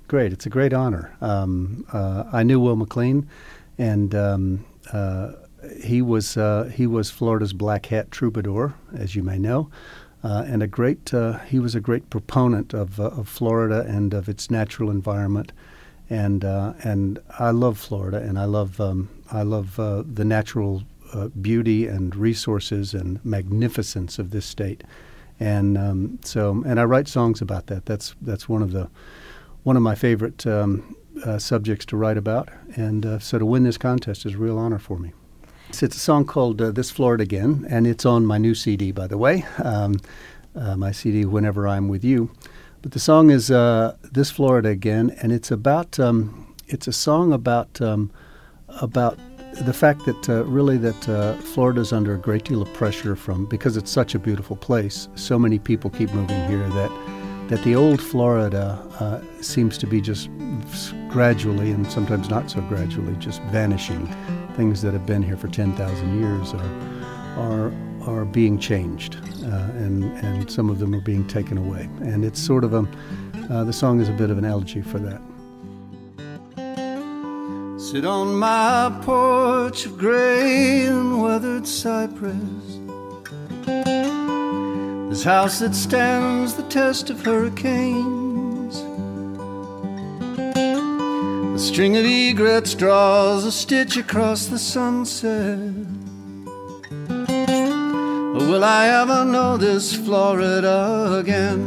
great. It's a great honor. I knew Will McLean, and he was Florida's black hat troubadour, as you may know, and he was a great proponent of Florida and of its natural environment. And I love Florida, and I love the natural beauty and resources and magnificence of this state. And I write songs about that. That's one of my favorite subjects to write about. And so to win this contest is a real honor for me. It's a song called "This Florida Again," and it's on my new CD, by the way, my CD "Whenever I'm With You." But the song is "This Florida Again," and it's a song about the fact that really that Florida's under a great deal of pressure because it's such a beautiful place. So many people keep moving here that the old Florida seems to be just gradually, and sometimes not so gradually, just vanishing. Things that have been here for 10,000 years are being changed, and some of them are being taken away. And it's sort of the song is a bit of an elegy for that. Sit on my porch of gray and weathered cypress, this house that stands the test of hurricanes. A string of egrets draws a stitch across the sunset. Will I ever know this Florida again?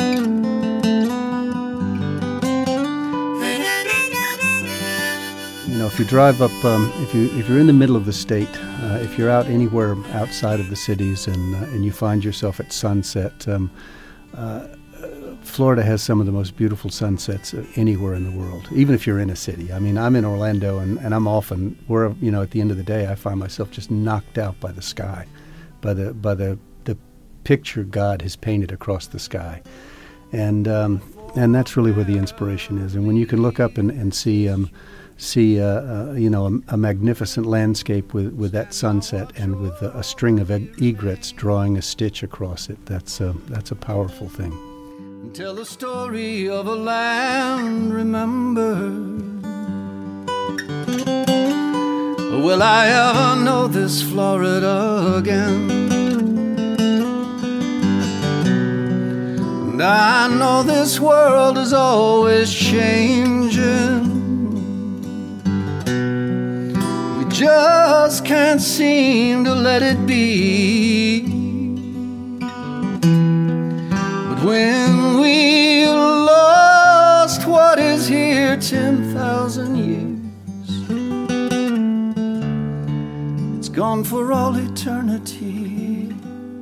You know, if you drive up, if you're in the middle of the state, if you're out anywhere outside of the cities and you find yourself at sunset, Florida has some of the most beautiful sunsets anywhere in the world, even if you're in a city. I mean, I'm in Orlando, and I'm often, at the end of the day, I find myself just knocked out by the sky, by the picture God has painted across the sky. And that's really where the inspiration is. And when you can look up and see a magnificent landscape with that sunset and with a string of egrets drawing a stitch across it, that's a powerful thing. Tell the story of a land remembered. Will I ever know this Florida again? And I know this world is always changing. We just can't seem to let it be. But when we lost what is here 10,000 years, it's gone for all eternity.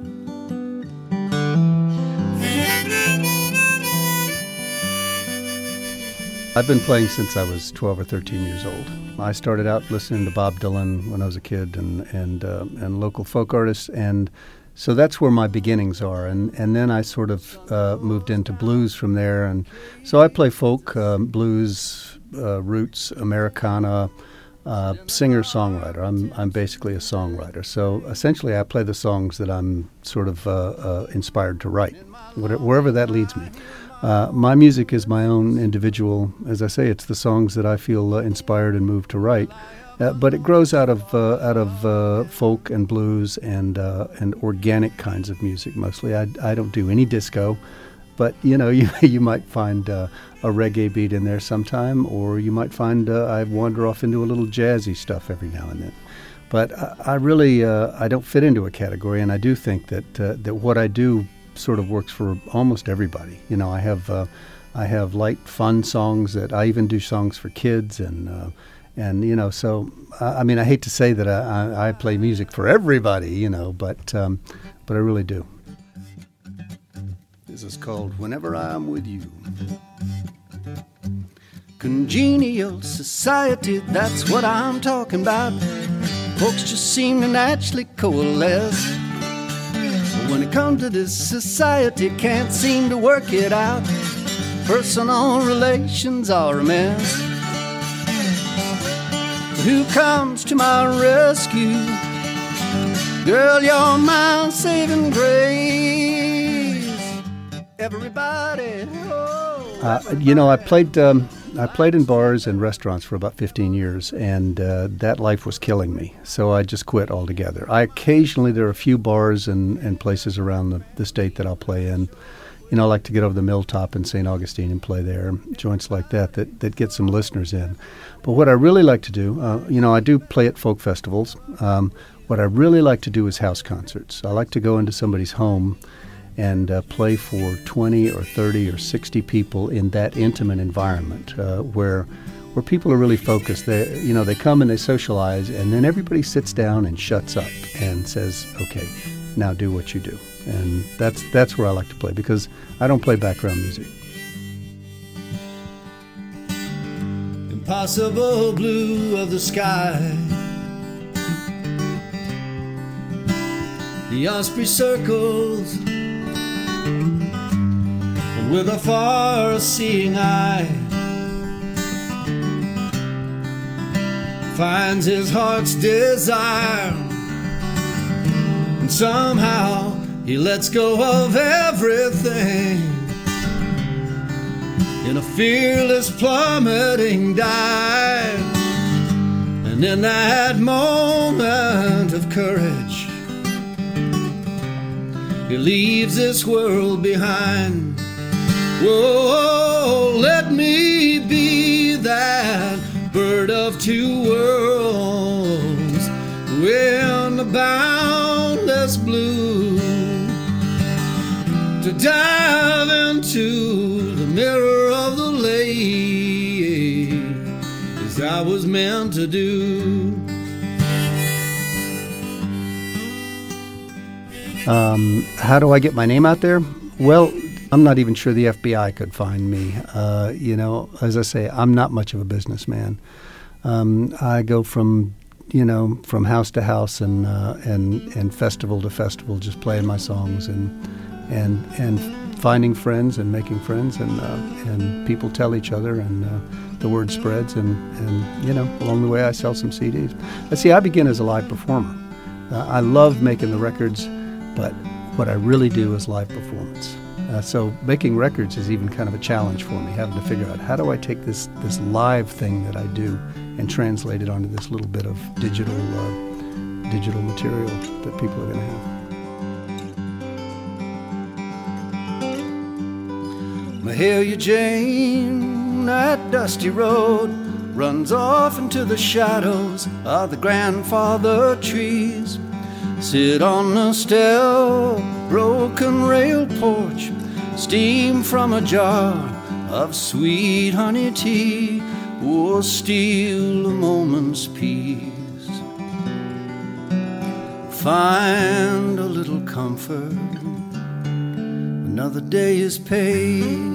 I've been playing since I was 12 or 13 years old. I started out listening to Bob Dylan when I was a kid and local folk artists, and so that's where my beginnings are. And then I sort of moved into blues from there, and so I play folk, blues, roots, Americana, singer-songwriter. I'm basically a songwriter. So essentially I play the songs that I'm sort of inspired to write, wherever that leads me. My music is my own individual, as I say, it's the songs that I feel inspired and moved to write. But it grows out of folk and blues and organic kinds of music mostly. I don't do any disco, but you might find a reggae beat in there sometime, or you might find I wander off into a little jazzy stuff every now and then. But I really I don't fit into a category, and I do think that what I do sort of works for almost everybody. I have light, fun songs that I even do songs for kids, and so I mean, I hate to say that I play music for everybody, but I really do. This is called "Whenever I'm With You." Congenial society, that's what I'm talking about. Folks just seem to naturally coalesce. When it comes to this society, can't seem to work it out. Personal relations are a mess. But who comes to my rescue? Girl, you're my saving grace. Everybody, oh. I played in bars and restaurants for about 15 years, and that life was killing me. So I just quit altogether. There are a few bars and places around the state that I'll play in. I like to get over the Milltop in St. Augustine and play there, joints like that get some listeners in. But what I really like to do, I do play at folk festivals. What I really like to do is house concerts. I like to go into somebody's home and play for 20 or 30 or 60 people in that intimate environment where people are really focused. They come and they socialize, and then everybody sits down and shuts up and says, okay, now do what you do. And that's where I like to play, because I don't play background music. Impossible blue of the sky, the osprey circles with a far-seeing eye, finds his heart's desire, and somehow he lets go of everything in a fearless plummeting dive. And in that moment of courage, he leaves this world behind. Whoa, let me be that bird of two worlds in the boundless blue, to dive into the mirror of the lake as I was meant to do. How do I get my name out there? Well, I'm not even sure the FBI could find me. As I say, I'm not much of a businessman. I go from house to house and festival to festival, just playing my songs and finding friends and making friends, and people tell each other, and the word spreads, and along the way I sell some CDs. See, I begin as a live performer. I love making the records, but what I really do is live performance. So making records is even kind of a challenge for me, having to figure out how do I take this live thing that I do and translate it onto this little bit of digital material that people are going to have. Mahalia Jane, that dusty road runs off into the shadows of the grandfather trees. Sit on the stale, broken rail porch, steam from a jar of sweet honey tea will steal a moment's peace. Find a little comfort, another day is paid.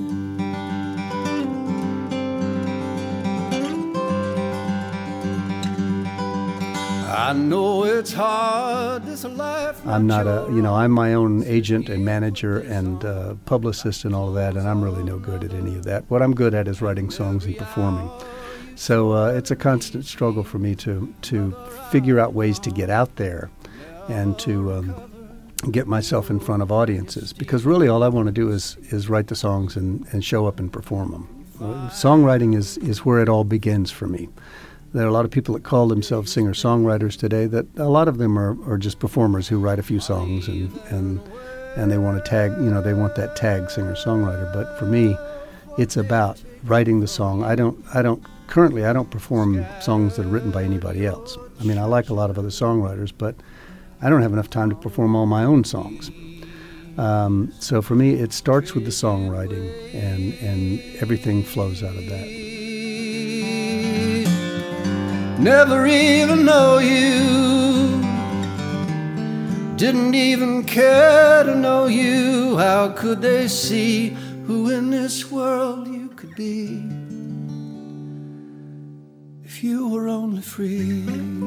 I know it's hard, this life. I'm not I'm my own agent and manager and publicist and all of that, and I'm really no good at any of that. What I'm good at is writing songs and performing. So it's a constant struggle for me to figure out ways to get out there and to get myself in front of audiences, because really all I want to do is write the songs and show up and perform them. Songwriting is where it all begins for me. There are a lot of people that call themselves singer-songwriters today, that a lot of them are just performers who write a few songs and they want to tag, they want that tag singer-songwriter. But for me, it's about writing the song. I don't perform songs that are written by anybody else. I mean, I like a lot of other songwriters, but I don't have enough time to perform all my own songs. So for me, it starts with the songwriting, and everything flows out of that. Never even know you, didn't even care to know you. How could they see who in this world you could be if you were only free?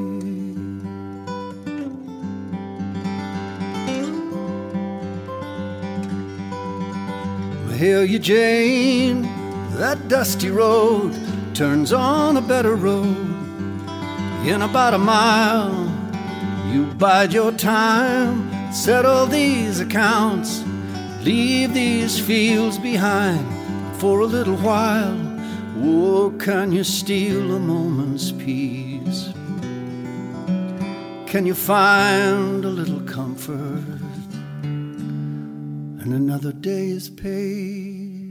Mahalia Jane, that dusty road turns on a better road. In about a mile, you bide your time, settle these accounts, leave these fields behind, for a little while. Oh, can you steal a moment's peace? Can you find a little comfort? And another day is paid.